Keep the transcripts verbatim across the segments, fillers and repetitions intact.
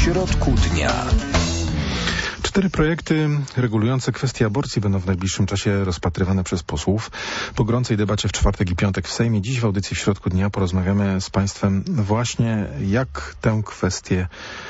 środku dnia. Cztery projekty regulujące kwestie aborcji będą w najbliższym czasie rozpatrywane przez posłów. Po gorącej debacie w czwartek i piątek w Sejmie, dziś w audycji w środku dnia porozmawiamy z Państwem właśnie, jak tę kwestię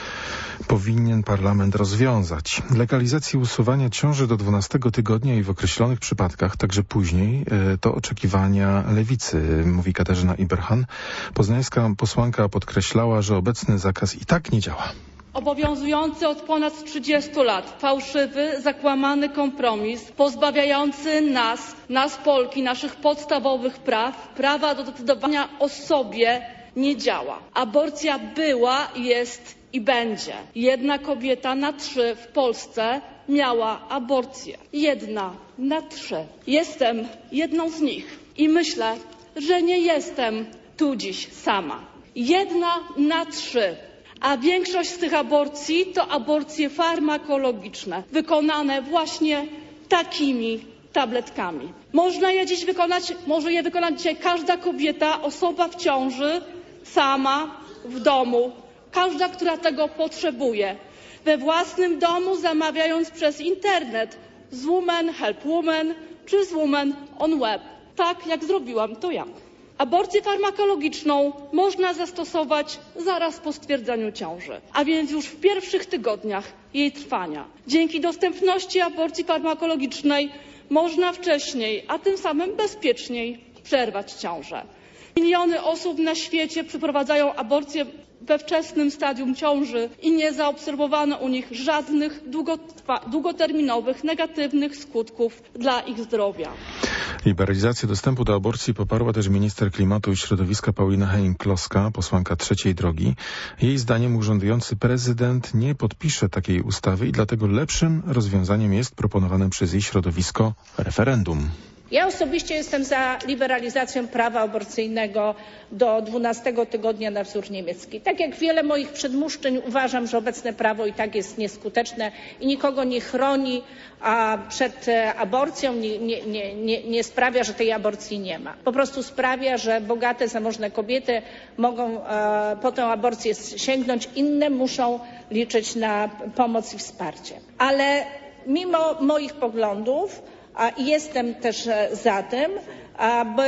powinien parlament rozwiązać. Legalizacji usuwania ciąży do dwunastego tygodnia i w określonych przypadkach, także później, to oczekiwania lewicy, mówi Katarzyna Iberhan. Poznańska posłanka podkreślała, że obecny zakaz i tak nie działa. Obowiązujący od ponad trzydziestu lat fałszywy, zakłamany kompromis pozbawiający nas, nas Polki, naszych podstawowych praw, prawa do decydowania o sobie nie działa. Aborcja była, jest i będzie. Jedna kobieta na trzy w Polsce miała aborcję. Jedna na trzy. Jestem jedną z nich i myślę, że nie jestem tu dziś sama. Jedna na trzy. A większość z tych aborcji to aborcje farmakologiczne, wykonane właśnie takimi tabletkami. Można je dziś wykonać, może je wykonać dzisiaj każda kobieta, osoba w ciąży, sama, w domu. Każda, która tego potrzebuje. We własnym domu, zamawiając przez internet z Woman Help Woman czy z Woman on Web. Tak jak zrobiłam to ja. Aborcję farmakologiczną można zastosować zaraz po stwierdzeniu ciąży, a więc już w pierwszych tygodniach jej trwania. Dzięki dostępności aborcji farmakologicznej można wcześniej, a tym samym bezpieczniej przerwać ciążę. Miliony osób na świecie przeprowadzają aborcję we wczesnym stadium ciąży i nie zaobserwowano u nich żadnych długoterminowych, negatywnych skutków dla ich zdrowia. Liberalizację dostępu do aborcji poparła też minister klimatu i środowiska Paulina Hennig-Kloska, posłanka Trzeciej Drogi. Jej zdaniem urzędujący prezydent nie podpisze takiej ustawy i dlatego lepszym rozwiązaniem jest proponowane przez jej środowisko referendum. Ja osobiście jestem za liberalizacją prawa aborcyjnego do dwunastego tygodnia na wzór niemiecki. Tak jak wiele moich przedmówczyń uważam, że obecne prawo i tak jest nieskuteczne i nikogo nie chroni a przed aborcją, nie, nie, nie, nie, nie sprawia, że tej aborcji nie ma. Po prostu sprawia, że bogate, zamożne kobiety mogą e, po tę aborcję sięgnąć, inne muszą liczyć na pomoc i wsparcie. Ale mimo moich poglądów i jestem też za tym, aby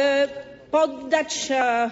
poddać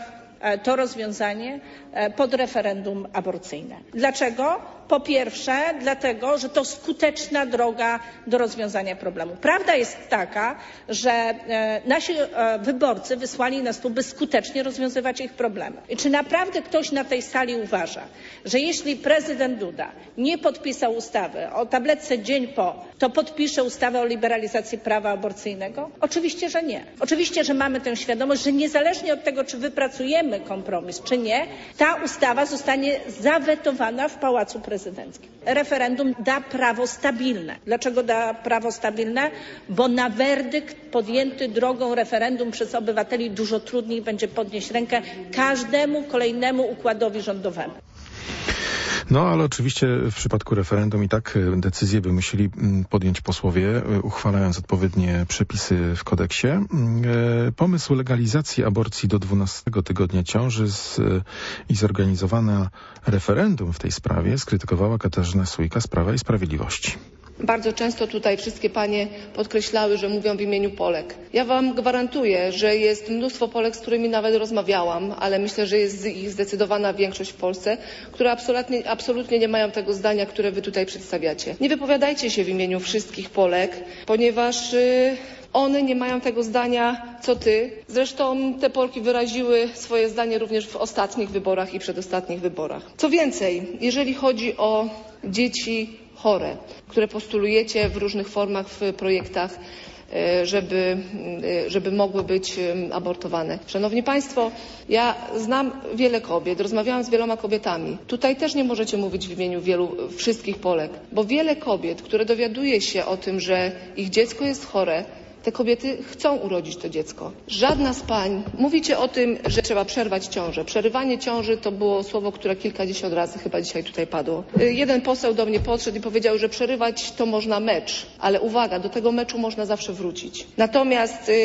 to rozwiązanie pod referendum aborcyjne. Dlaczego? Po pierwsze, dlatego, że to skuteczna droga do rozwiązania problemu. Prawda jest taka, że nasi wyborcy wysłali nas tu, by skutecznie rozwiązywać ich problemy. I czy naprawdę ktoś na tej sali uważa, że jeśli prezydent Duda nie podpisał ustawy o tabletce dzień po, to podpisze ustawę o liberalizacji prawa aborcyjnego? Oczywiście, że nie. Oczywiście, że mamy tę świadomość, że niezależnie od tego, czy wypracujemy kompromis, czy nie, ta ustawa zostanie zawetowana w Pałacu Prezydenckim. Referendum da prawo stabilne. Dlaczego da prawo stabilne? Bo na werdykt podjęty drogą referendum przez obywateli dużo trudniej będzie podnieść rękę każdemu kolejnemu układowi rządowemu. No, ale oczywiście w przypadku referendum i tak decyzję by musieli podjąć posłowie, uchwalając odpowiednie przepisy w kodeksie. Pomysł legalizacji aborcji do dwunastego tygodnia ciąży z, i zorganizowane referendum w tej sprawie skrytykowała Katarzyna Sójka z Prawa i Sprawiedliwości. Bardzo często tutaj wszystkie panie podkreślały, że mówią w imieniu Polek. Ja wam gwarantuję, że jest mnóstwo Polek, z którymi nawet rozmawiałam, ale myślę, że jest ich zdecydowana większość w Polsce, które absolutnie, absolutnie nie mają tego zdania, które wy tutaj przedstawiacie. Nie wypowiadajcie się w imieniu wszystkich Polek, ponieważ yy, one nie mają tego zdania, co ty. Zresztą te Polki wyraziły swoje zdanie również w ostatnich wyborach i przedostatnich wyborach. Co więcej, jeżeli chodzi o dzieci chore, które postulujecie w różnych formach w projektach, żeby, żeby mogły być abortowane. Szanowni Państwo, ja znam wiele kobiet, rozmawiałam z wieloma kobietami. Tutaj też nie możecie mówić w imieniu wielu, wszystkich Polek, bo wiele kobiet, które dowiaduje się o tym, że ich dziecko jest chore, te kobiety chcą urodzić to dziecko. Żadna z pań, mówicie o tym, że trzeba przerwać ciążę. Przerywanie ciąży to było słowo, które kilkadziesiąt razy chyba dzisiaj tutaj padło. Jeden poseł do mnie podszedł i powiedział, że przerywać to można mecz, ale uwaga, do tego meczu można zawsze wrócić. Natomiast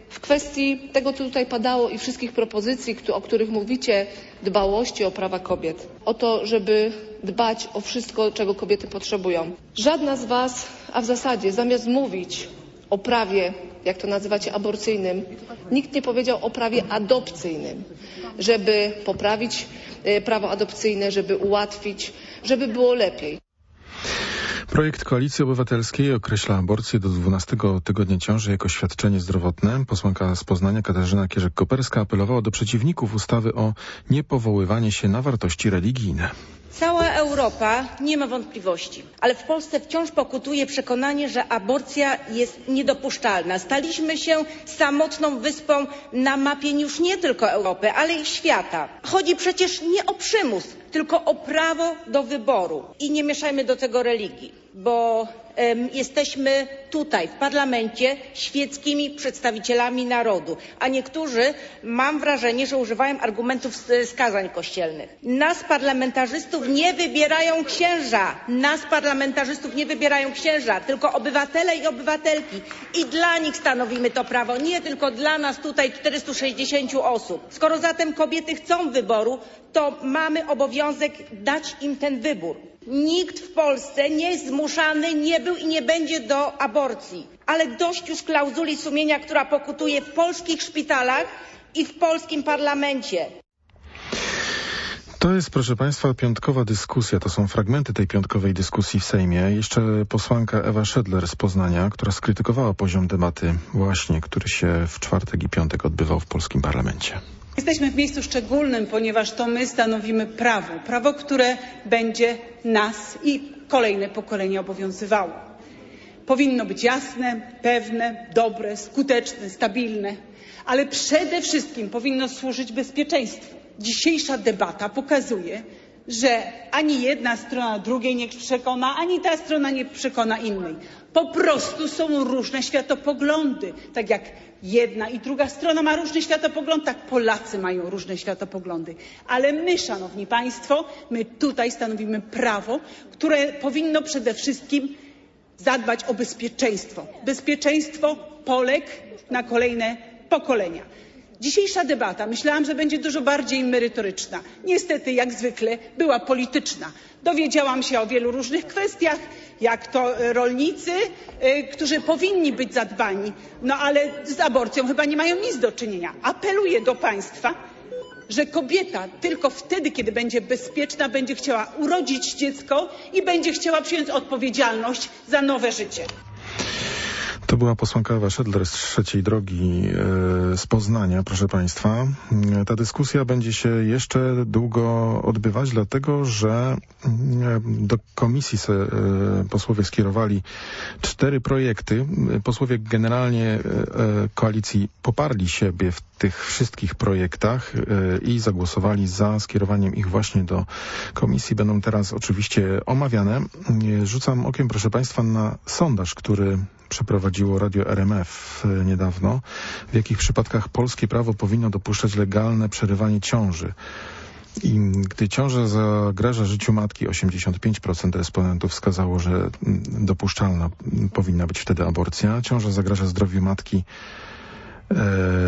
W kwestii tego, co tutaj padało i wszystkich propozycji, o których mówicie, dbałości o prawa kobiet, o to, żeby dbać o wszystko, czego kobiety potrzebują. Żadna z was, a w zasadzie zamiast mówić o prawie, jak to nazywacie, aborcyjnym, nikt nie powiedział o prawie adopcyjnym, żeby poprawić prawo adopcyjne, żeby ułatwić, żeby było lepiej. Projekt Koalicji Obywatelskiej określa aborcję do dwunastego tygodnia ciąży jako świadczenie zdrowotne. Posłanka z Poznania Katarzyna Kierzek-Koperska apelowała do przeciwników ustawy o niepowoływanie się na wartości religijne. Cała Europa nie ma wątpliwości, ale w Polsce wciąż pokutuje przekonanie, że aborcja jest niedopuszczalna. Staliśmy się samotną wyspą na mapie już nie tylko Europy, ale i świata. Chodzi przecież nie o przymus, tylko o prawo do wyboru. I nie mieszajmy do tego religii, bo um, jesteśmy tutaj w parlamencie świeckimi przedstawicielami narodu, a niektórzy, mam wrażenie, że używają argumentów z skazań kościelnych. Nas parlamentarzystów nie wybierają księża, nas parlamentarzystów nie wybierają księża, tylko obywatele i obywatelki. I dla nich stanowimy to prawo, nie tylko dla nas tutaj czterystu sześćdziesięciu osób. Skoro zatem kobiety chcą wyboru, to mamy obowiązek dać im ten wybór. Nikt w Polsce nie jest zmuszany, nie był i nie będzie do aborcji. Ale dość już klauzuli sumienia, która pokutuje w polskich szpitalach i w polskim parlamencie. To jest, proszę Państwa, piątkowa dyskusja. To są fragmenty tej piątkowej dyskusji w Sejmie. Jeszcze posłanka Ewa Szedler z Poznania, która skrytykowała poziom debaty właśnie, który się w czwartek i piątek odbywał w polskim parlamencie. Jesteśmy w miejscu szczególnym, ponieważ to my stanowimy prawo. Prawo, które będzie nas i kolejne pokolenia obowiązywało. Powinno być jasne, pewne, dobre, skuteczne, stabilne, ale przede wszystkim powinno służyć bezpieczeństwu. Dzisiejsza debata pokazuje, że ani jedna strona drugiej nie przekona, ani ta strona nie przekona innej. Po prostu są różne światopoglądy. Tak jak jedna i druga strona ma różny światopogląd, tak Polacy mają różne światopoglądy. Ale my, szanowni państwo, my tutaj stanowimy prawo, które powinno przede wszystkim zadbać o bezpieczeństwo. Bezpieczeństwo Polek na kolejne pokolenia. Dzisiejsza debata myślałam, że będzie dużo bardziej merytoryczna. Niestety, jak zwykle, była polityczna. Dowiedziałam się o wielu różnych kwestiach, jak to rolnicy, y, którzy powinni być zadbani, no ale z aborcją chyba nie mają nic do czynienia. Apeluję do państwa, że kobieta tylko wtedy, kiedy będzie bezpieczna, będzie chciała urodzić dziecko i będzie chciała przyjąć odpowiedzialność za nowe życie. To była posłanka Ewa Szedler z Trzeciej Drogi e, z Poznania, proszę Państwa. Ta dyskusja będzie się jeszcze długo odbywać, dlatego że e, do komisji se, e, posłowie skierowali cztery projekty. Posłowie generalnie e, koalicji poparli siebie w tych wszystkich projektach e, i zagłosowali za skierowaniem ich właśnie do komisji. Będą teraz oczywiście omawiane. E, rzucam okiem, proszę Państwa, na sondaż, który przeprowadziło Radio R M F niedawno, w jakich przypadkach polskie prawo powinno dopuszczać legalne przerywanie ciąży. I gdy ciąża zagraża życiu matki, osiemdziesiąt pięć procent respondentów wskazało, że dopuszczalna powinna być wtedy aborcja. Ciąża zagraża zdrowiu matki, e,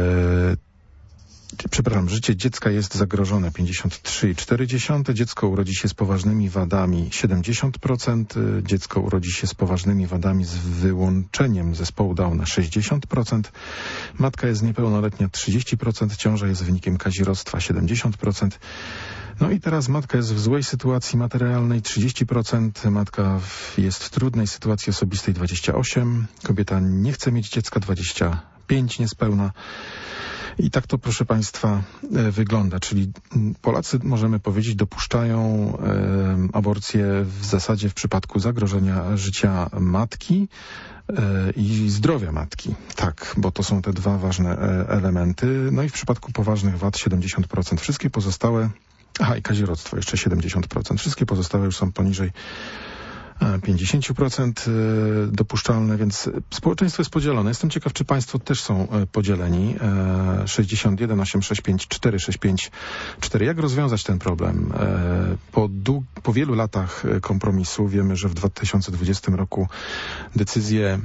Przepraszam, życie dziecka jest zagrożone, pięćdziesiąt trzy przecinek cztery. Dziecko urodzi się z poważnymi wadami, siedemdziesiąt procent. Dziecko urodzi się z poważnymi wadami z wyłączeniem zespołu Downa, sześćdziesiąt procent. Matka jest niepełnoletnia, trzydzieści procent. Ciąża jest wynikiem kazirodztwa, siedemdziesiąt procent. No i teraz matka jest w złej sytuacji materialnej, trzydzieści procent. Matka jest w trudnej sytuacji osobistej, dwadzieścia osiem procent. Kobieta nie chce mieć dziecka, dwadzieścia pięć procent niespełna. I tak to, proszę Państwa, wygląda. Czyli Polacy, możemy powiedzieć, dopuszczają e, aborcję w zasadzie w przypadku zagrożenia życia matki e, i zdrowia matki. Tak, bo to są te dwa ważne e, elementy. No i w przypadku poważnych wad siedemdziesiąt procent. Wszystkie pozostałe, aha i kazirodztwo jeszcze siedemdziesiąt procent. Wszystkie pozostałe już są poniżej pięćdziesiąt procent dopuszczalne, więc społeczeństwo jest podzielone. Jestem ciekaw, czy Państwo też są podzieleni. sześćdziesiąt jeden osiemset sześćdziesiąt pięć czterysta sześćdziesiąt pięć cztery. Jak rozwiązać ten problem? Po, dług, po wielu latach kompromisu wiemy, że w dwa tysiące dwudziestym roku decyzję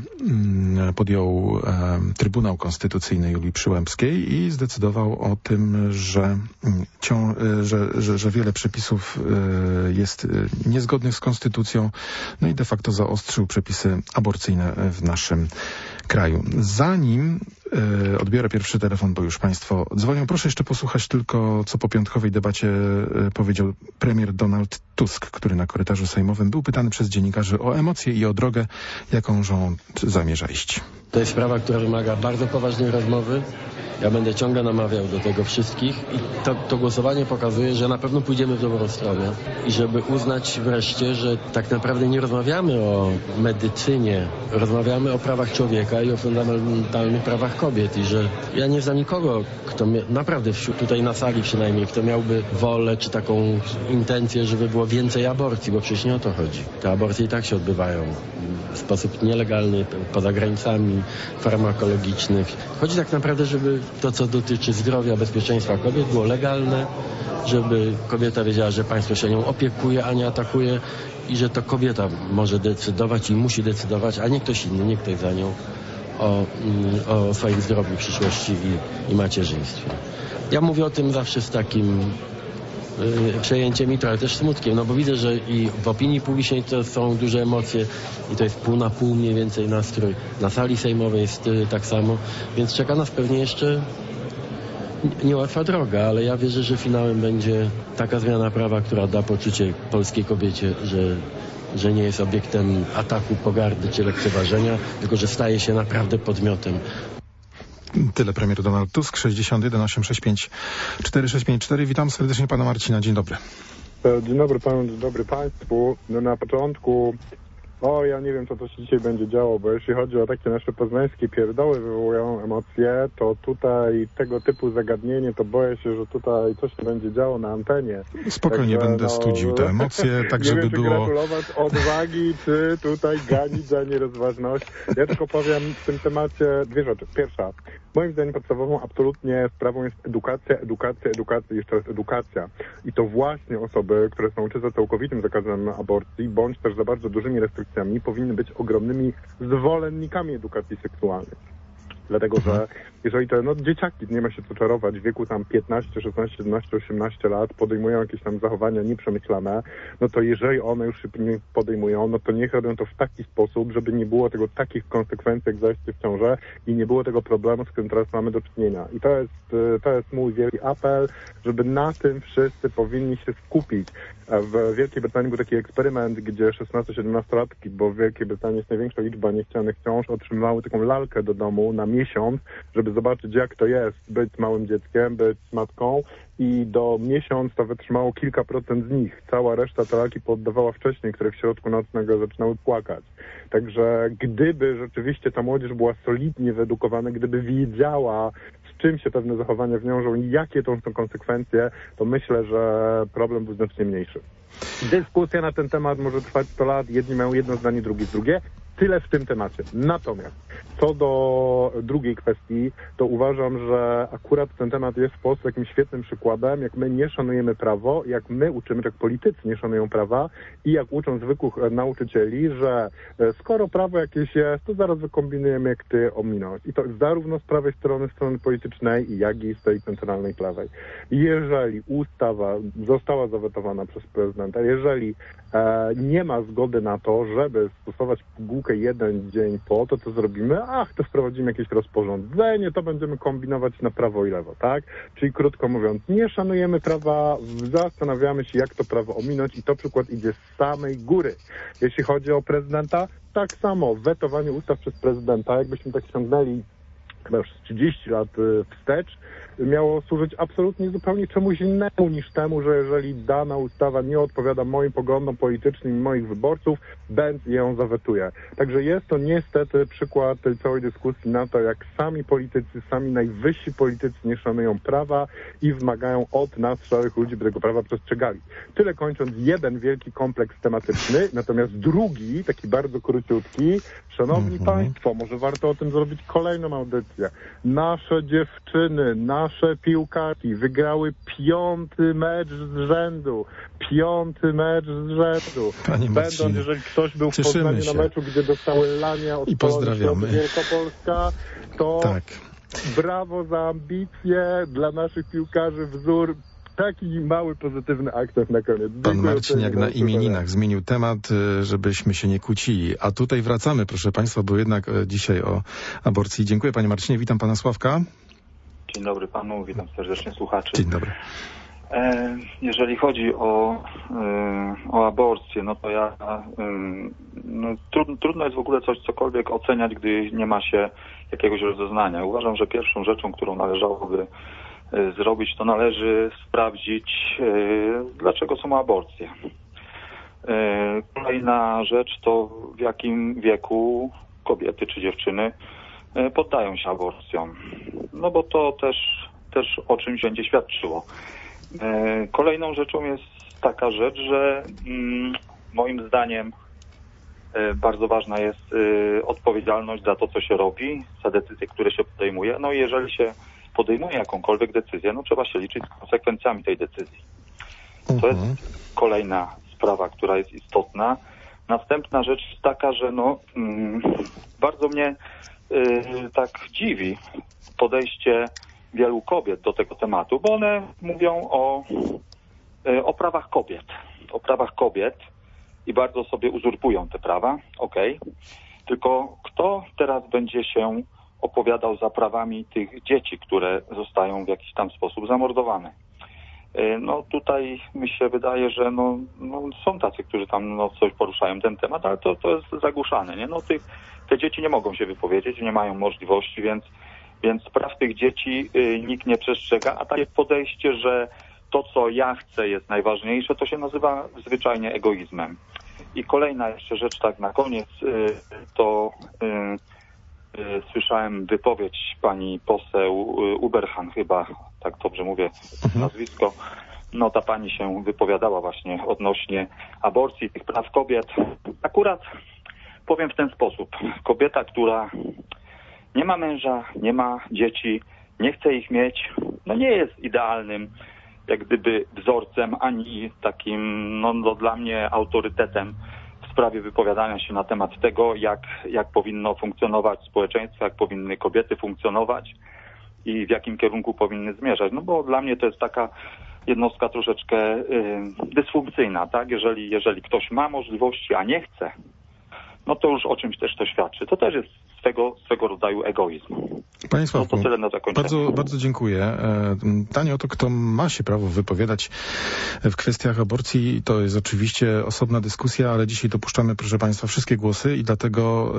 podjął Trybunał Konstytucyjny Julii Przyłębskiej i zdecydował o tym, że, cią, że, że, że wiele przepisów jest niezgodnych z konstytucją, no i de facto zaostrzył przepisy aborcyjne w naszym kraju. Zanim e, odbiorę pierwszy telefon, bo już Państwo dzwonią, proszę jeszcze posłuchać tylko, co po piątkowej debacie e, powiedział premier Donald Tusk, który na korytarzu sejmowym był pytany przez dziennikarzy o emocje i o drogę, jaką rząd zamierza iść. To jest sprawa, która wymaga bardzo poważnej rozmowy. Ja będę ciągle namawiał do tego wszystkich i to, to głosowanie pokazuje, że na pewno pójdziemy w dobrą stronę i żeby uznać wreszcie, że tak naprawdę nie rozmawiamy o medycynie, rozmawiamy o prawach człowieka i o fundamentalnych prawach kobiet i że ja nie znam nikogo, kto mia- naprawdę wśród, tutaj na sali przynajmniej, kto miałby wolę czy taką intencję, żeby było więcej aborcji, bo przecież nie o to chodzi. Te aborcje i tak się odbywają w sposób nielegalny, poza granicami farmakologicznych. Chodzi tak naprawdę, żeby to, co dotyczy zdrowia, bezpieczeństwa kobiet, było legalne, żeby kobieta wiedziała, że państwo się nią opiekuje, a nie atakuje i że to kobieta może decydować i musi decydować, a nie ktoś inny, nie ktoś za nią o, o swoim zdrowiu, przyszłości i, i macierzyństwie. Ja mówię o tym zawsze z takim y, przejęciem i trochę też smutkiem, no bo widzę, że i w opinii publicznej to są duże emocje i to jest pół na pół mniej więcej nastrój. Na sali sejmowej jest y, tak samo, więc czeka nas pewnie jeszcze niełatwa droga, ale ja wierzę, że finałem będzie taka zmiana prawa, która da poczucie polskiej kobiecie, że, że nie jest obiektem ataku, pogardy czy lekceważenia, tylko że staje się naprawdę podmiotem. Tyle premier Donald Tusk, sześćdziesiąt jeden osiemset sześćdziesiąt pięć cztery sześć pięć cztery. Witam serdecznie pana Marcina. Dzień dobry. Dzień dobry panu, dzień dobry państwu. No na początku, o ja nie wiem, co to się dzisiaj będzie działo, bo jeśli chodzi o takie nasze poznańskie pierdoły wywołują emocje, to tutaj tego typu zagadnienie, to boję się, że tutaj coś się będzie działo na antenie. Spokojnie, Także, będę no, studził te emocje, tak żeby nie wiem, było... gratulować odwagi, czy tutaj ganić za nierozważność. Ja tylko powiem w tym temacie dwie rzeczy. Pierwsza, moim zdaniem podstawową absolutnie sprawą jest edukacja, edukacja, edukacja i jeszcze raz edukacja. I to właśnie osoby, które są czy za całkowitym zakazem aborcji, bądź też za bardzo dużymi restrykcjami, powinny być ogromnymi zwolennikami edukacji seksualnej. Dlatego, że jeżeli te no, dzieciaki, nie ma się co czarować, w wieku tam piętnaście, szesnaście, siedemnaście, osiemnaście lat podejmują jakieś tam zachowania nieprzemyślane, no to jeżeli one już się nie podejmują, no to niech robią to w taki sposób, żeby nie było tego takich konsekwencji jak zajście w ciążę i nie było tego problemu, z którym teraz mamy do czynienia. I to jest, to jest mój wielki apel, żeby na tym wszyscy powinni się skupić. W Wielkiej Brytanii był taki eksperyment, gdzie szesnasto-siedemnastolatki, bo w Wielkiej Brytanii jest największa liczba niechcianych ciąż, otrzymywały taką lalkę do domu na miesiąc, żeby zobaczyć, jak to jest być małym dzieckiem, być matką, i do miesiąc to wytrzymało kilka procent z nich. Cała reszta te lalki poddawała wcześniej, które w środku nocnego zaczynały płakać. Także gdyby rzeczywiście ta młodzież była solidnie wyedukowana, gdyby wiedziała, z czym się pewne zachowania wiążą i jakie to są konsekwencje, to myślę, że problem był znacznie mniejszy. Dyskusja na ten temat może trwać sto lat, jedni mają jedno zdanie, drugi drugie. Tyle w tym temacie. Natomiast co do drugiej kwestii, to uważam, że akurat ten temat jest w Polsce takim świetnym przykładem, jak my nie szanujemy prawo, jak my uczymy, jak politycy nie szanują prawa i jak uczą zwykłych nauczycieli, że skoro prawo jakieś jest, to zaraz wykombinujemy, jak ty ominąć. I to zarówno z prawej strony, strony politycznej, jak i z tej centralnej prawej. Jeżeli ustawa została zawetowana przez prezydenta, jeżeli e, nie ma zgody na to, żeby stosować pigułkę jeden dzień po, to co zrobimy? Ach, to wprowadzimy jakieś rozporządzenie, to będziemy kombinować na prawo i lewo, tak? Czyli krótko mówiąc, nie szanujemy prawa, zastanawiamy się, jak to prawo ominąć i to przykład idzie z samej góry. Jeśli chodzi o prezydenta, tak samo wetowanie ustaw przez prezydenta, jakbyśmy tak ciągnęli chyba już trzydzieści lat wstecz, miało służyć absolutnie zupełnie czemuś innemu niż temu, że jeżeli dana ustawa nie odpowiada moim poglądom politycznym i moich wyborców, Benz ją zawetuje. Także jest to niestety przykład tej całej dyskusji na to, jak sami politycy, sami najwyżsi politycy nie szanują prawa i wymagają od nas, szarych ludzi, by tego prawa przestrzegali. Tyle kończąc jeden wielki kompleks tematyczny, natomiast drugi, taki bardzo króciutki, szanowni mm-hmm. państwo, może warto o tym zrobić kolejną audycję. Nasze dziewczyny, nasze nasze piłkarki wygrały piąty mecz z rzędu. Piąty mecz z rzędu. Panie Będąc, Marcinie, jeżeli ktoś był w cieszymy Poznaniu się. na meczu, gdzie dostały lania od I pozdrawiamy. Wielkopolska, to Tak. brawo za ambicje, dla naszych piłkarzy wzór. Taki mały, pozytywny akcent na koniec. Pan Dziękuję Marcin jak na uprzejmie. imieninach zmienił temat, y, żebyśmy się nie kłócili. A tutaj wracamy, proszę Państwa, bo jednak y, dzisiaj o aborcji. Dziękuję Panie Marcinie, witam Pana Sławka. Dzień dobry Panu, witam serdecznie słuchaczy. Dzień dobry. E, jeżeli chodzi o, e, o aborcję, no to ja e, no, trudno, trudno jest w ogóle coś cokolwiek oceniać, gdy nie ma się jakiegoś rozeznania. Uważam, że pierwszą rzeczą, którą należałoby e, zrobić, to należy sprawdzić, e, dlaczego są aborcje. E, kolejna rzecz to w jakim wieku kobiety czy dziewczyny e, poddają się aborcjom. No bo to też, też o czymś będzie świadczyło. Kolejną rzeczą jest taka rzecz, że mm, moim zdaniem y, bardzo ważna jest y, odpowiedzialność za to, co się robi, za decyzje, które się podejmuje. No i jeżeli się podejmuje jakąkolwiek decyzję, no trzeba się liczyć z konsekwencjami tej decyzji. To jest kolejna sprawa, która jest istotna. Następna rzecz jest taka, że no mm, bardzo mnie y, tak dziwi podejście wielu kobiet do tego tematu, bo one mówią o, o prawach kobiet, o prawach kobiet i bardzo sobie uzurpują te prawa, okej. Okay. Tylko kto teraz będzie się opowiadał za prawami tych dzieci, które zostają w jakiś tam sposób zamordowane? No tutaj mi się wydaje, że no, no są tacy, którzy tam no, coś poruszają ten temat, ale to, to jest zagłuszane, nie? No tych, te dzieci nie mogą się wypowiedzieć, nie mają możliwości, więc Więc praw tych dzieci y, nikt nie przestrzega, a takie podejście, że to, co ja chcę, jest najważniejsze, to się nazywa zwyczajnie egoizmem. I kolejna jeszcze rzecz, tak na koniec, y, to y, y, słyszałem wypowiedź pani poseł y, Uberhan, chyba tak dobrze mówię nazwisko. No ta pani się wypowiadała właśnie odnośnie aborcji, tych praw kobiet. Akurat powiem w ten sposób. Kobieta, która nie ma męża, nie ma dzieci, nie chce ich mieć, no nie jest idealnym jak gdyby wzorcem, ani takim, no, no dla mnie autorytetem w sprawie wypowiadania się na temat tego, jak, jak powinno funkcjonować społeczeństwo, jak powinny kobiety funkcjonować i w jakim kierunku powinny zmierzać. No bo dla mnie to jest taka jednostka troszeczkę y, dysfunkcyjna, tak? Jeżeli, jeżeli ktoś ma możliwości, a nie chce, no to już o czymś też to świadczy. To też jest swego, swego rodzaju egoizm. Panie Sławku, no to tyle na zakończenie. Bardzo, bardzo dziękuję. Pytanie o to, kto ma się prawo wypowiadać w kwestiach aborcji, to jest oczywiście osobna dyskusja, ale dzisiaj dopuszczamy, proszę Państwa, wszystkie głosy i dlatego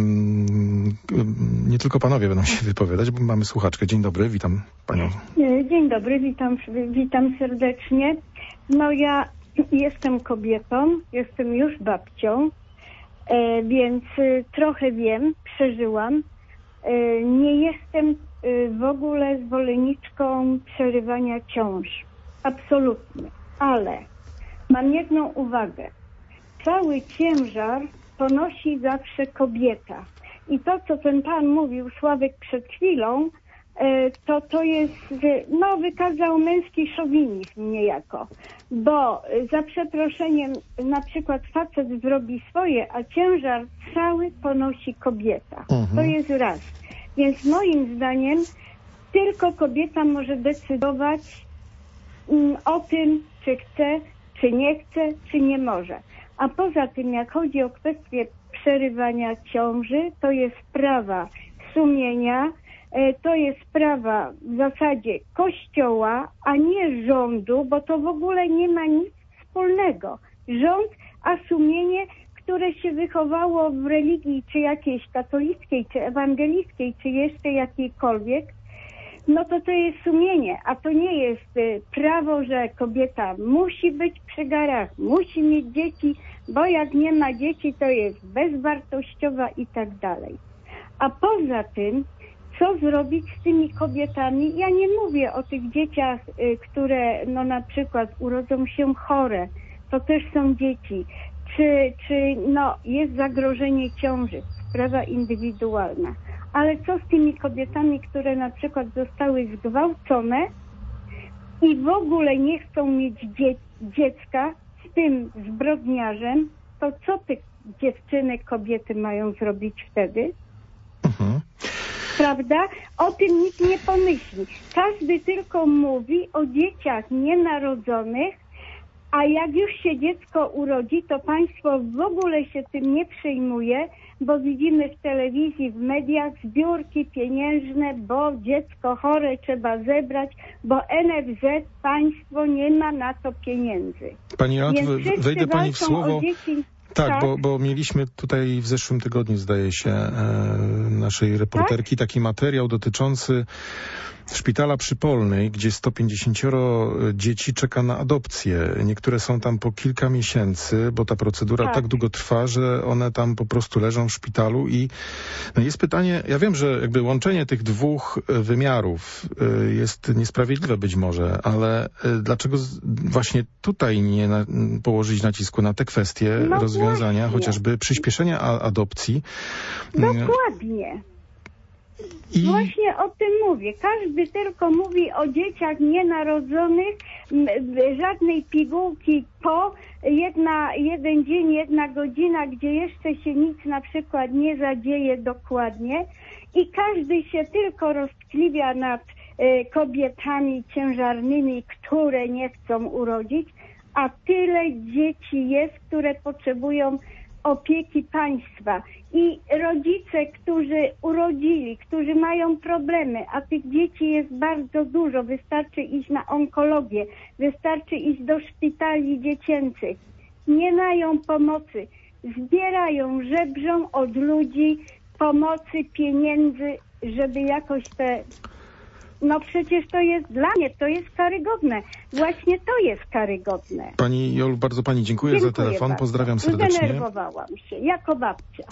um, nie tylko panowie będą się wypowiadać, bo mamy słuchaczkę. Dzień dobry, witam Panią. Dzień dobry, witam, witam serdecznie. No ja jestem kobietą, jestem już babcią, E, więc y, trochę wiem, przeżyłam. E, nie jestem y, w ogóle zwolenniczką przerywania ciąż. Absolutnie. Ale mam jedną uwagę. Cały ciężar ponosi zawsze kobieta. I to, co ten pan mówił, Sławek, przed chwilą, to to jest, no wykazał męski szowinizm niejako, bo za przeproszeniem na przykład facet zrobi swoje, a ciężar cały ponosi kobieta. Mhm. To jest raz. Więc moim zdaniem tylko kobieta może decydować mm, o tym, czy chce, czy nie chce, czy nie może. A poza tym, jak chodzi o kwestię przerywania ciąży, to jest sprawa sumienia, to jest sprawa w zasadzie Kościoła, a nie rządu, bo to w ogóle nie ma nic wspólnego. Rząd, a sumienie, które się wychowało w religii, czy jakiejś katolickiej, czy ewangelickiej, czy jeszcze jakiejkolwiek, no to to jest sumienie, a to nie jest prawo, że kobieta musi być przy garach, musi mieć dzieci, bo jak nie ma dzieci, to jest bezwartościowa i tak dalej. A poza tym, co zrobić z tymi kobietami? Ja nie mówię o tych dzieciach, y, które no na przykład urodzą się chore. To też są dzieci. Czy, czy no jest zagrożenie ciąży? Sprawa indywidualna. ale co z tymi kobietami, które na przykład zostały zgwałcone i w ogóle nie chcą mieć dzie- dziecka z tym zbrodniarzem, to co te dziewczyny, kobiety mają zrobić wtedy? Mhm. Prawda? O tym nikt nie pomyśli. Każdy tylko mówi o dzieciach nienarodzonych, a jak już się dziecko urodzi, to państwo w ogóle się tym nie przejmuje, bo widzimy w telewizji, w mediach zbiórki pieniężne, bo dziecko chore trzeba zebrać, bo N F Z, państwo nie ma na to pieniędzy. Pani Joanna, Więc wejdę pani w słowo. Dzieci... Tak, tak. Bo, bo mieliśmy tutaj w zeszłym tygodniu, zdaje się, e, naszej reporterki tak? taki materiał dotyczący szpitala Przypolnej, gdzie sto pięćdziesiąt dzieci czeka na adopcję. Niektóre są tam po kilka miesięcy, bo ta procedura tak, tak długo trwa, że one tam po prostu leżą w szpitalu i no jest pytanie, ja wiem, że jakby łączenie tych dwóch wymiarów jest niesprawiedliwe być może, ale dlaczego właśnie tutaj nie na, położyć nacisku na te kwestie no rozwiązania, właśnie. Chociażby przyspieszenia adopcji? Dokładnie. I... Właśnie o tym mówię. Każdy tylko mówi o dzieciach nienarodzonych, żadnej pigułki po, jedna, jeden dzień, jedna godzina, gdzie jeszcze się nic na przykład nie zadzieje dokładnie i każdy się tylko roztkliwia nad y, kobietami ciężarnymi, które nie chcą urodzić, a tyle dzieci jest, które potrzebują opieki państwa i rodzice, którzy urodzili, którzy mają problemy, a tych dzieci jest bardzo dużo, wystarczy iść na onkologię, wystarczy iść do szpitali dziecięcych, nie mają pomocy, zbierają, żebrzą od ludzi pomocy, pieniędzy, żeby jakoś te... No przecież to jest dla mnie, to jest karygodne. Właśnie to jest karygodne. Pani Jolu, bardzo pani dziękuję, dziękuję za telefon. Bardzo. Pozdrawiam serdecznie. Zdenerwowałam się, jako babcia.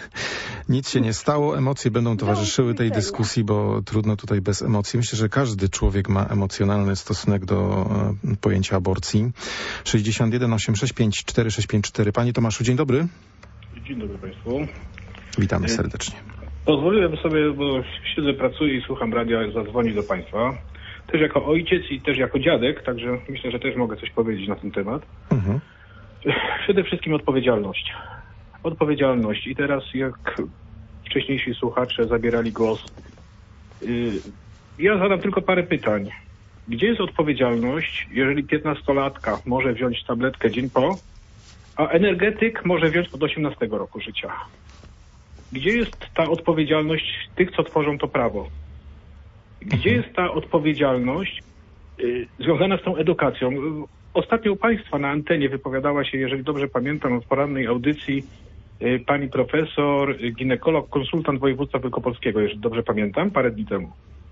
Nic się nie stało, emocje będą towarzyszyły tej dyskusji, bo trudno tutaj bez emocji. Myślę, że każdy człowiek ma emocjonalny stosunek do e, pojęcia aborcji. sześćdziesiąt jeden osiemset sześćdziesiąt pięć cztery sześć pięć cztery. Panie Tomaszu, dzień dobry. Dzień dobry państwu. Witamy serdecznie. Pozwoliłem sobie, bo siedzę, pracuję i słucham radia, zadzwonić do państwa. Też jako ojciec i też jako dziadek, także myślę, że też mogę coś powiedzieć na ten temat. Mhm. Przede wszystkim odpowiedzialność. Odpowiedzialność. I teraz jak wcześniejsi słuchacze zabierali głos, yy, ja zadam tylko parę pytań. Gdzie jest odpowiedzialność, jeżeli piętnastolatka może wziąć tabletkę dzień po, a energetyk może wziąć od osiemnastego roku życia? Gdzie jest ta odpowiedzialność tych, co tworzą to prawo? Gdzie jest ta odpowiedzialność y, związana z tą edukacją? Ostatnio u państwa na antenie wypowiadała się, jeżeli dobrze pamiętam, w porannej audycji y, pani profesor, y, ginekolog, konsultant województwa wielkopolskiego, jeżeli dobrze pamiętam, parę dni temu.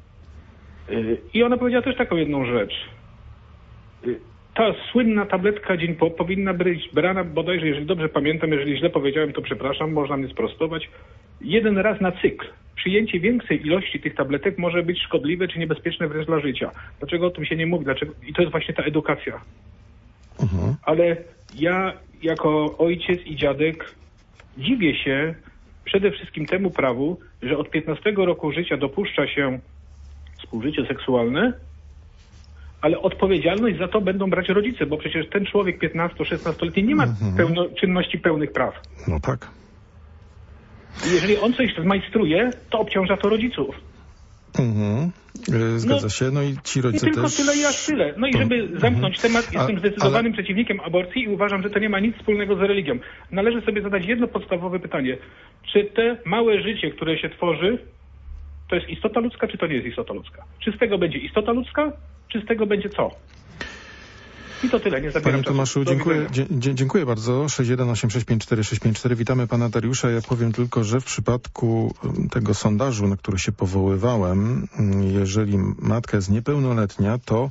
Y, I ona powiedziała też taką jedną rzecz. Y, Ta słynna tabletka dzień po powinna być brana bodajże, jeżeli dobrze pamiętam, jeżeli źle powiedziałem, to przepraszam, można mnie sprostować, jeden raz na cykl. Przyjęcie większej ilości tych tabletek może być szkodliwe czy niebezpieczne wręcz dla życia. Dlaczego o tym się nie mówi? Dlaczego? I to jest właśnie ta edukacja. Uh-huh. Ale ja jako ojciec i dziadek dziwię się przede wszystkim temu prawu, że od piętnastego roku życia dopuszcza się współżycie seksualne, ale odpowiedzialność za to będą brać rodzice, bo przecież ten człowiek piętnasto-szesnastoletni nie ma mhm. pełno, czynności pełnych praw. No tak. I jeżeli on coś zmajstruje, to obciąża to rodziców. Mhm. Zgadza no, się. No i ci rodzice i tylko też... tyle i aż tyle. No i żeby mhm. zamknąć temat, jestem A, zdecydowanym ale... przeciwnikiem aborcji i uważam, że to nie ma nic wspólnego z religią. Należy sobie zadać jedno podstawowe pytanie. Czy te małe życie, które się tworzy, to jest istota ludzka, czy to nie jest istota ludzka? Czy z tego będzie istota ludzka, czy z tego będzie co? I to tyle, nie zabieram Panie Tomaszu, dziękuję, dzie, dziękuję bardzo. sześć jeden osiem sześć pięć cztery sześć pięć cztery. Witamy pana Dariusza. Ja powiem tylko, że w przypadku tego sondażu, na który się powoływałem, jeżeli matka jest niepełnoletnia, to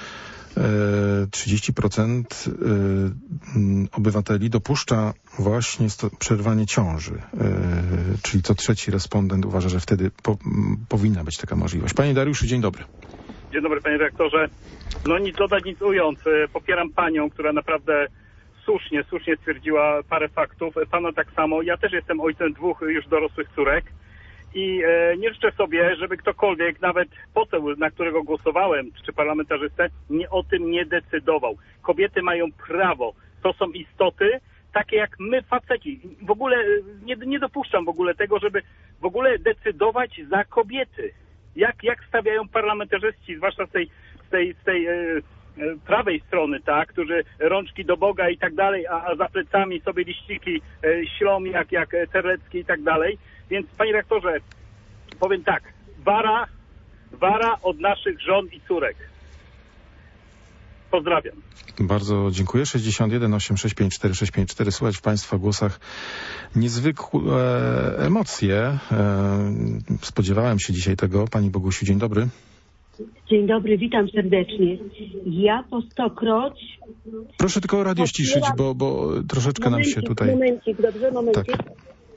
trzydzieści procent obywateli dopuszcza właśnie przerwanie ciąży. Czyli co trzeci respondent uważa, że wtedy po, powinna być taka możliwość. Panie Dariuszu, dzień dobry. Dzień dobry, panie redaktorze. No nic dodać, nic ująć. Popieram panią, która naprawdę słusznie, słusznie stwierdziła parę faktów. Pana tak samo. Ja też jestem ojcem dwóch już dorosłych córek I e, nie życzę sobie, żeby ktokolwiek, nawet poseł, na którego głosowałem, czy parlamentarzysta, nie, o tym nie decydował. Kobiety mają prawo. To są istoty, takie jak my, faceci. W ogóle nie, nie dopuszczam w ogóle tego, żeby w ogóle decydować za kobiety. Jak, jak stawiają parlamentarzyści, zwłaszcza z tej, z tej, z tej e, prawej strony, tak, którzy rączki do Boga i tak dalej, a, a za plecami sobie liściki e, ślą jak, jak Terlecki i tak dalej. Więc panie rektorze, powiem tak, wara, wara od naszych żon i córek. Pozdrawiam. Bardzo dziękuję. sześćdziesiąt jeden osiemset sześćdziesiąt pięć cztery sześć pięć cztery. Słuchać w państwa głosach niezwykłe emocje. Spodziewałem się dzisiaj tego. Pani Bogusiu, dzień dobry. Dzień dobry, witam serdecznie. Ja po stokroć... Proszę tylko radio ściszyć, bo, bo troszeczkę momencik, nam się tutaj... Momencik, dobrze, momencik. Tak.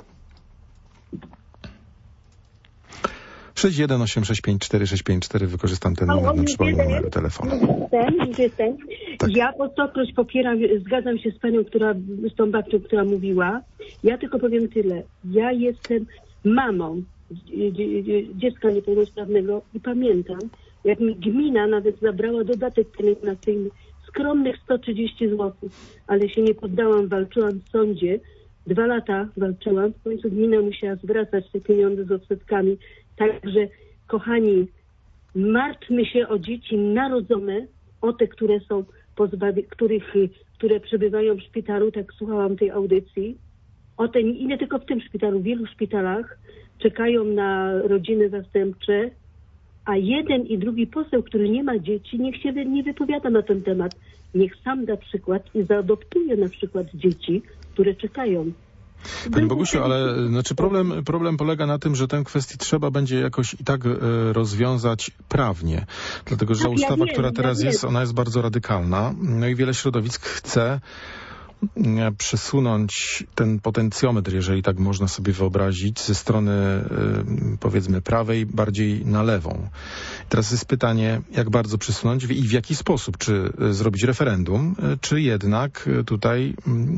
sześć jeden osiem sześć pięć cztery sześć pięć cztery. Wykorzystam ten numer na przypomnienie numeru telefonu. Jestem, już jestem. Tak. Ja po stokroć popieram, zgadzam się z panią, która, z tą babcią, która mówiła. Ja tylko powiem tyle. Ja jestem mamą dziecka niepełnosprawnego i pamiętam, jak mi gmina nawet zabrała dodatek pielęgnacyjny, skromnych sto trzydzieści złotych, ale się nie poddałam, walczyłam w sądzie. Dwa lata walczyłam, w końcu gmina musiała zwracać te pieniądze z odsetkami. Także, kochani, martwmy się o dzieci narodzone, o te, które są pozbawi- których, które przebywają w szpitalu, tak słuchałam tej audycji, o te, i nie tylko w tym szpitalu, w wielu szpitalach czekają na rodziny zastępcze, a jeden i drugi poseł, który nie ma dzieci, niech się nie wypowiada na ten temat. Niech sam da przykład i zaadoptuje na przykład dzieci, które czekają. Pani Bogusiu, ale znaczy problem, problem polega na tym, że tę kwestię trzeba będzie jakoś i tak e, rozwiązać prawnie. Dlatego, że tak, ustawa, ja wiem, która teraz ja jest, ona jest bardzo radykalna. No i wiele środowisk chce przesunąć ten potencjometr, jeżeli tak można sobie wyobrazić, ze strony powiedzmy prawej bardziej na lewą. Teraz jest pytanie, jak bardzo przesunąć i w jaki sposób. Czy zrobić referendum, czy jednak tutaj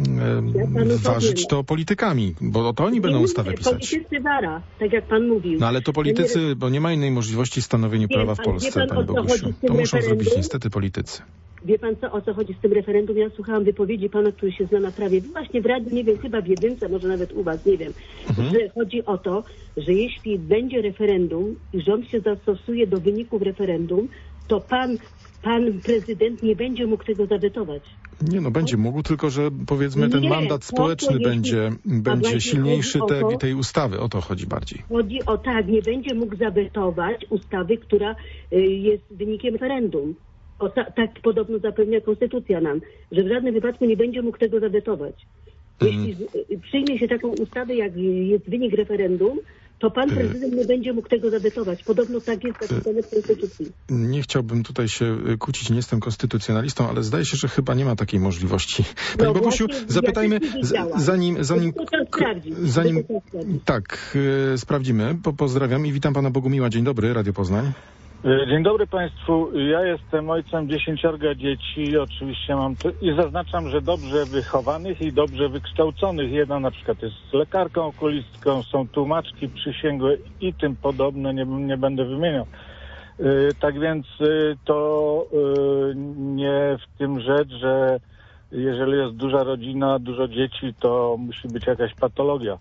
ja ważyć to politykami, bo to oni nie będą ustawę pisać. Politycy wara, tak jak pan mówił. No ale to politycy, bo nie ma innej możliwości stanowienia prawa w Polsce, panie Bogusiu. To muszą zrobić niestety politycy. Wie pan co, o co chodzi z tym referendum? Ja słuchałam wypowiedzi pana, który się zna na prawie. Właśnie w radiu, nie wiem, chyba w Jedynce, może nawet u was, nie wiem. Mhm. Że chodzi o to, że jeśli będzie referendum i rząd się zastosuje do wyników referendum, to pan, pan prezydent nie będzie mógł tego zawetować. Nie no, będzie mógł, tylko że powiedzmy ten nie, mandat społeczny to, będzie, będzie silniejszy te, to, tej ustawy. O to chodzi bardziej. Chodzi o tak, nie będzie mógł zawetować ustawy, która y, jest wynikiem referendum. O, ta, tak podobno zapewnia konstytucja nam, że w żadnym wypadku nie będzie mógł tego zawetować. Jeśli mm. przyjmie się taką ustawę, jak jest wynik referendum, to pan prezydent nie będzie mógł tego zawetować. Podobno tak jest zapisane w konstytucji. Nie chciałbym tutaj się kłócić, nie jestem konstytucjonalistą, ale zdaje się, że chyba nie ma takiej możliwości. Pani no Bogusiu, zapytajmy, ja zanim... zanim, zanim tak, y, sprawdzimy. Po, pozdrawiam i witam pana Bogumiła. Dzień dobry, Radio Poznań. Dzień dobry Państwu. Ja jestem ojcem dziesięciorga dzieci. Oczywiście mam to, i zaznaczam, że dobrze wychowanych i dobrze wykształconych. Jedna na przykład jest lekarką okulistką, są tłumaczki przysięgłe i tym podobne, nie, nie będę wymieniał. Yy, tak więc yy, to yy, nie w tym rzecz, że jeżeli jest duża rodzina, dużo dzieci, to musi być jakaś patologia.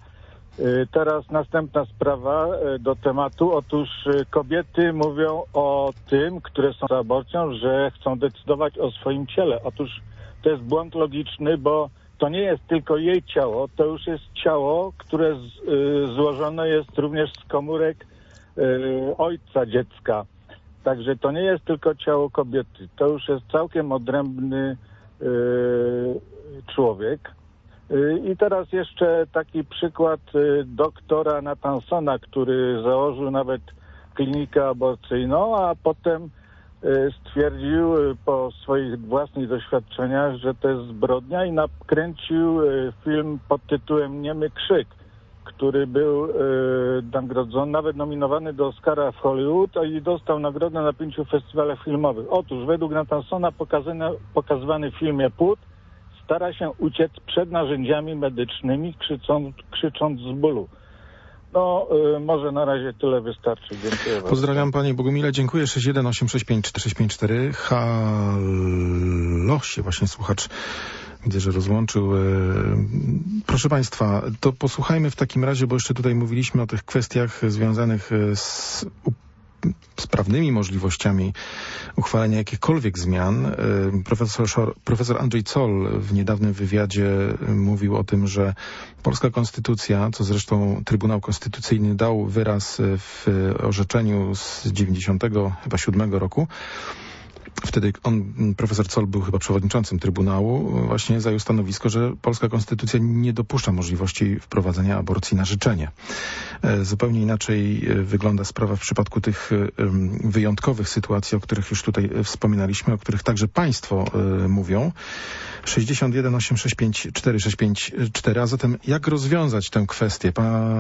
Teraz następna sprawa do tematu. Otóż kobiety mówią o tym, które są za aborcją, że chcą decydować o swoim ciele. Otóż to jest błąd logiczny, bo to nie jest tylko jej ciało, to już jest ciało, które z, y, złożone jest również z komórek y, ojca dziecka. Także to nie jest tylko ciało kobiety. To już jest całkiem odrębny y, człowiek. I teraz jeszcze taki przykład doktora Nathansona, który założył nawet klinikę aborcyjną, a potem stwierdził po swoich własnych doświadczeniach, że to jest zbrodnia i nakręcił film pod tytułem Niemy krzyk, który był nagrodzony, nawet nominowany do Oscara w Hollywood i dostał nagrodę na pięciu festiwalach filmowych. Otóż według Nathansona pokazany, pokazywany w filmie płód stara się uciec przed narzędziami medycznymi, krzycząc, krzycząc z bólu. No, y, może na razie tyle wystarczy. Dziękuję bardzo. Pozdrawiam panie Bogumile, dziękuję. sześć jeden osiem sześć pięć cztery sześć pięć cztery. Halo, się właśnie słuchacz widzę, że rozłączył. Proszę państwa, to posłuchajmy w takim razie, bo jeszcze tutaj mówiliśmy o tych kwestiach związanych z z prawnymi możliwościami uchwalenia jakichkolwiek zmian. Profesor, profesor Andrzej Zoll w niedawnym wywiadzie mówił o tym, że polska konstytucja, co zresztą Trybunał Konstytucyjny dał wyraz w orzeczeniu z dziewięćdziesiątego siódmego roku, wtedy on, profesor Zoll, był chyba przewodniczącym Trybunału, właśnie zajął stanowisko, że polska konstytucja nie dopuszcza możliwości wprowadzenia aborcji na życzenie. Zupełnie inaczej wygląda sprawa w przypadku tych wyjątkowych sytuacji, o których już tutaj wspominaliśmy, o których także państwo mówią. sześćdziesiąt jeden osiem sześć pięć cztery sześć pięć cztery. A zatem jak rozwiązać tę kwestię?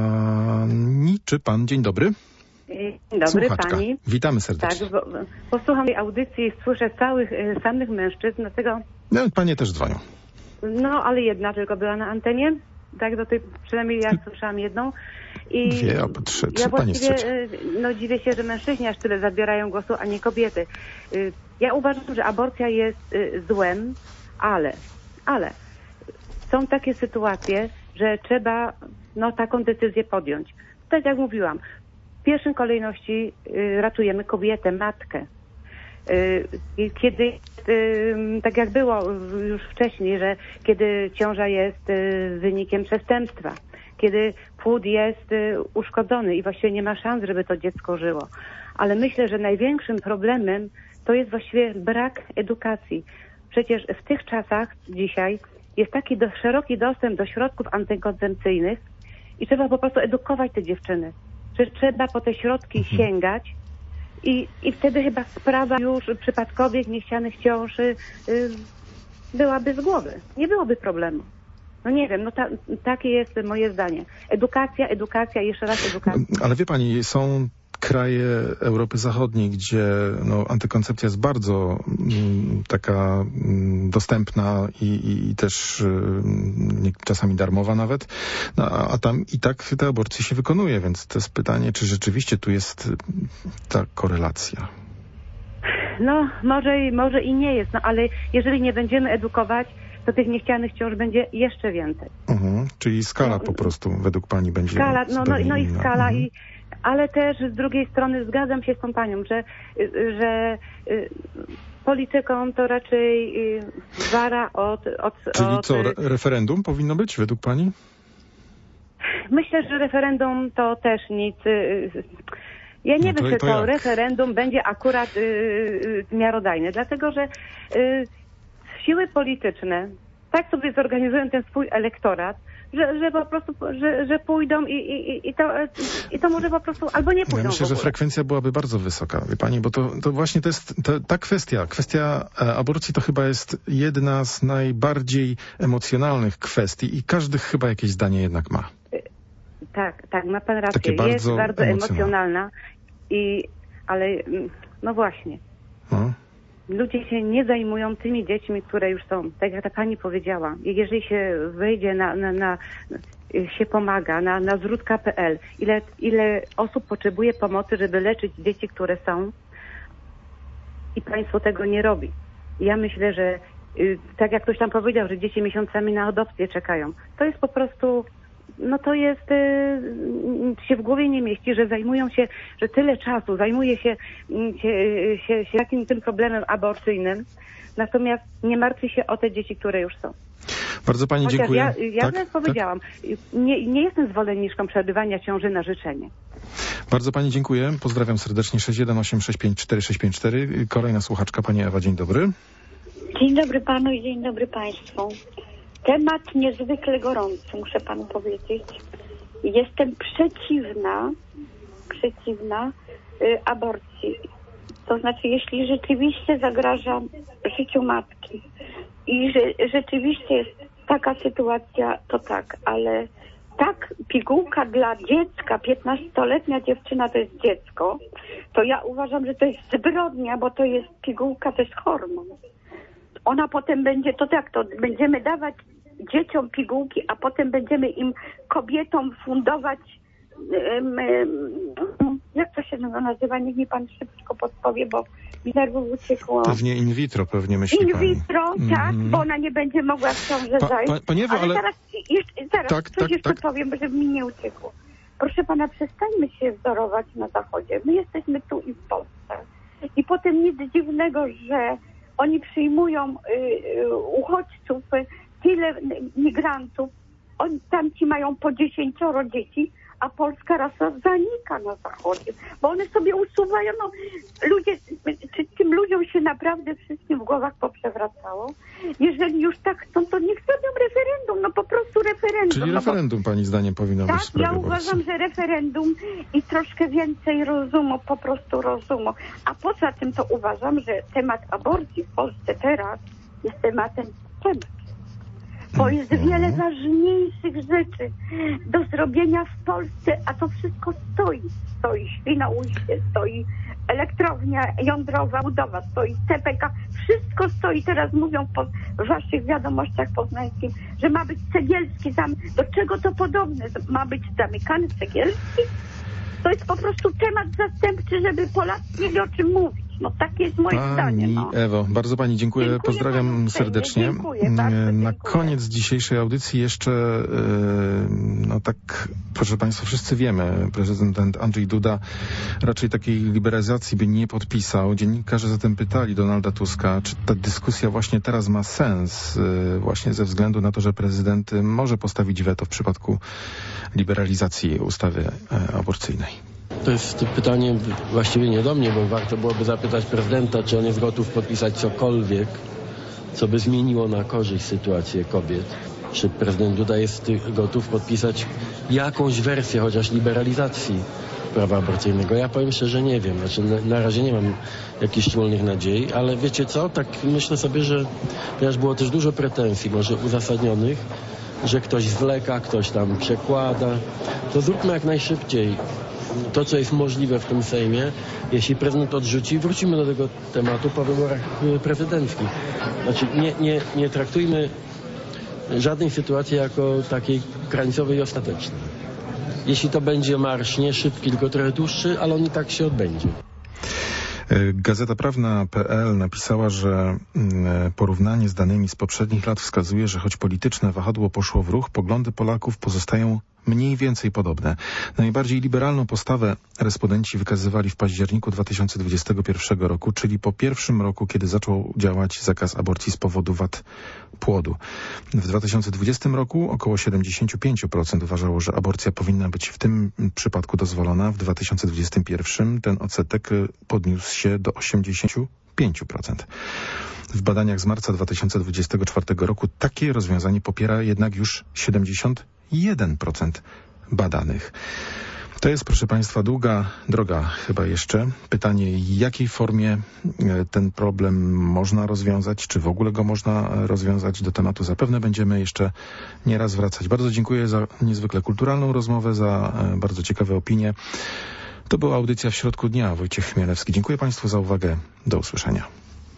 Pani czy pan? Dzień dobry. Dzień dobry. Słuchaczka. Pani. Witamy serdecznie. Tak, bo, posłucham tej audycji i słyszę całych e, samych mężczyzn, dlatego... No, panie też dzwonią. No, ale jedna tylko była na antenie. Tak, do tej, przynajmniej ja słyszałam jedną. I Dwie, albo trzy. Ja trzy pani właściwie e, no, dziwię się, że mężczyźni aż tyle zabierają głosu, a nie kobiety. E, ja uważam, że aborcja jest e, złem, ale, ale są takie sytuacje, że trzeba no, taką decyzję podjąć. Tak jak mówiłam, w pierwszej kolejności y, ratujemy kobietę, matkę. Y, kiedy, y, tak jak było już wcześniej, że kiedy ciąża jest y, wynikiem przestępstwa, kiedy płód jest y, uszkodzony i właściwie nie ma szans, żeby to dziecko żyło. Ale myślę, że największym problemem to jest właściwie brak edukacji. Przecież w tych czasach dzisiaj jest taki do, szeroki dostęp do środków antykoncepcyjnych i trzeba po prostu edukować te dziewczyny, że trzeba po te środki mhm. sięgać i, i wtedy chyba sprawa już przypadkowych, niechcianych ciąż y, byłaby z głowy. Nie byłoby problemu. No nie wiem, no ta, takie jest moje zdanie. Edukacja, edukacja, jeszcze raz edukacja. Ale wie pani, są kraje Europy Zachodniej, gdzie no, antykoncepcja jest bardzo mm, taka mm, dostępna i, i, i też mm, czasami darmowa nawet, no, a, a tam i tak te aborcje się wykonuje, więc to jest pytanie, czy rzeczywiście tu jest ta korelacja. No, może, może i nie jest, no ale jeżeli nie będziemy edukować, to tych niechcianych ciąż będzie jeszcze więcej. Mhm, czyli skala no, po prostu według pani będzie skala, no, no, no i skala mhm. i ale też z drugiej strony zgadzam się z tą panią, że, że polityką to raczej wara od... od Czyli od, co, re referendum powinno być według pani? Myślę, że referendum to też nic... Ja nie no wiem, czy to, to referendum będzie akurat y, miarodajne, dlatego że y, siły polityczne tak sobie zorganizują ten swój elektorat, Że, że po prostu, że, że pójdą i, i, i, to, i to może po prostu albo nie pójdą. Ja myślę, że frekwencja byłaby bardzo wysoka, wie pani, bo to, to właśnie to jest to, ta kwestia. Kwestia aborcji to chyba jest jedna z najbardziej emocjonalnych kwestii i każdy chyba jakieś zdanie jednak ma. Tak, tak, ma pan rację. Takie bardzo jest bardzo emocjonalne. emocjonalna, i, ale no właśnie. No. Ludzie się nie zajmują tymi dziećmi, które już są. Tak jak ta pani powiedziała. Jeżeli się wejdzie na, na, na się pomaga na, na zrzutka kropka p l, ile, ile osób potrzebuje pomocy, żeby leczyć dzieci, które są i państwo tego nie robi. Ja myślę, że tak jak ktoś tam powiedział, że dzieci miesiącami na adopcję czekają. To jest po prostu, no to jest, się w głowie nie mieści, że zajmują się, że tyle czasu zajmuje się, się, się, się takim tym problemem aborcyjnym, natomiast nie martwi się o te dzieci, które już są. Bardzo pani Chociaż dziękuję. Ja, ja tak, powiedziałam, tak? nie, nie jestem zwolenniczką przerywania ciąży na życzenie. Bardzo pani dziękuję. Pozdrawiam serdecznie. sześć jeden osiem sześć pięć cztery sześć pięć cztery. Kolejna słuchaczka, pani Ewa, dzień dobry. Dzień dobry panu i dzień dobry państwu. Temat niezwykle gorący, muszę panu powiedzieć. Jestem przeciwna, przeciwna y, aborcji. To znaczy, jeśli rzeczywiście zagraża życiu matki i że rzeczywiście jest taka sytuacja, to tak, ale tak, pigułka dla dziecka, piętnastoletnia dziewczyna to jest dziecko, to ja uważam, że to jest zbrodnia, bo to jest pigułka, to jest hormon. Ona potem będzie, to tak, to będziemy dawać dzieciom pigułki, a potem będziemy im, kobietom, fundować jak to się nazywa, niech mi pan szybko podpowie, bo mi nerwów uciekło. Pewnie in vitro, pewnie myśli In pani. vitro, mm. tak, bo ona nie będzie mogła w ciąży pa, zajść. pa, Panie Ewo, ale, ale zaraz, jeszcze, zaraz tak, coś tak, jeszcze tak. powiem, żeby mi nie uciekło. Proszę pana, przestańmy się wzorować na Zachodzie. My jesteśmy tu i w Polsce. I potem nic dziwnego, że oni przyjmują y, y, uchodźców, y, tyle migrantów. Oni tamci mają po dziesięcioro dzieci, a polska rasa zanika na Zachodzie, bo one sobie usuwają, no ludzie, czy tym ludziom się naprawdę wszystkim w głowach poprzewracało? Jeżeli już tak chcą, to niech zrobią referendum, no po prostu referendum. Czyli no referendum bo... pani zdaniem powinno tak, być w sprawie ja uważam, aborcji. że referendum i troszkę więcej rozumu, po prostu rozumu. A poza tym to uważam, że temat aborcji w Polsce teraz jest tematem temat. Bo jest wiele ważniejszych rzeczy do zrobienia w Polsce, a to wszystko stoi. Stoi Świnoujście, stoi elektrownia jądrowa, budowa, stoi C P K. Wszystko stoi. Teraz mówią po waszych wiadomościach poznańskich, że ma być Cegielski zamek. Do czego to podobne? Ma być zamykany Cegielski? To jest po prostu temat zastępczy, żeby Polacy mieli o czym mówić. No takie jest moje Pani zdanie. No. Ewo, bardzo pani dziękuję, Dziękuję pozdrawiam panu serdecznie. Dziękuję, bardzo Na dziękuję. koniec dzisiejszej audycji jeszcze, no tak, proszę państwa, wszyscy wiemy, prezydent Andrzej Duda raczej takiej liberalizacji by nie podpisał. Dziennikarze zatem pytali Donalda Tuska, czy ta dyskusja właśnie teraz ma sens, właśnie ze względu na to, że prezydent może postawić weto w przypadku liberalizacji ustawy aborcyjnej. To jest pytanie właściwie nie do mnie, bo warto byłoby zapytać prezydenta, czy on jest gotów podpisać cokolwiek, co by zmieniło na korzyść sytuację kobiet. Czy prezydent Duda jest gotów podpisać jakąś wersję chociaż liberalizacji prawa aborcyjnego? Ja powiem szczerze, nie wiem. Znaczy, na, na razie nie mam jakichś szczególnych nadziei, ale wiecie co? Tak myślę sobie, że ponieważ było też dużo pretensji, może uzasadnionych, że ktoś zwleka, ktoś tam przekłada, to zróbmy jak najszybciej to, co jest możliwe w tym Sejmie. Jeśli prezydent odrzuci, wrócimy do tego tematu po wyborach prezydenckich. Znaczy nie, nie, nie traktujmy żadnej sytuacji jako takiej krańcowej i ostatecznej. Jeśli to będzie marsz nie szybki, tylko trochę dłuższy, ale on i tak się odbędzie. Gazeta Prawna kropka pe el napisała, że porównanie z danymi z poprzednich lat wskazuje, że choć polityczne wahadło poszło w ruch, poglądy Polaków pozostają mniej więcej podobne. Najbardziej liberalną postawę respondenci wykazywali w październiku dwa tysiące dwudziestego pierwszego roku, czyli po pierwszym roku, kiedy zaczął działać zakaz aborcji z powodu wad płodu. W dwa tysiące dwudziestym roku około siedemdziesiąt pięć procent uważało, że aborcja powinna być w tym przypadku dozwolona. W dwa tysiące dwudziestym pierwszym ten odsetek podniósł się do osiemdziesiąt pięć procent. W badaniach z marca dwa tysiące dwudziestego czwartego roku takie rozwiązanie popiera jednak już siedemdziesiąt jeden procent badanych. To jest, proszę państwa, długa droga chyba jeszcze. Pytanie, w jakiej formie ten problem można rozwiązać, czy w ogóle go można rozwiązać. Do tematu zapewne będziemy jeszcze nieraz wracać. Bardzo dziękuję za niezwykle kulturalną rozmowę, za bardzo ciekawe opinie. To była audycja w środku dnia. Wojciech Chmielewski. Dziękuję państwu za uwagę. Do usłyszenia.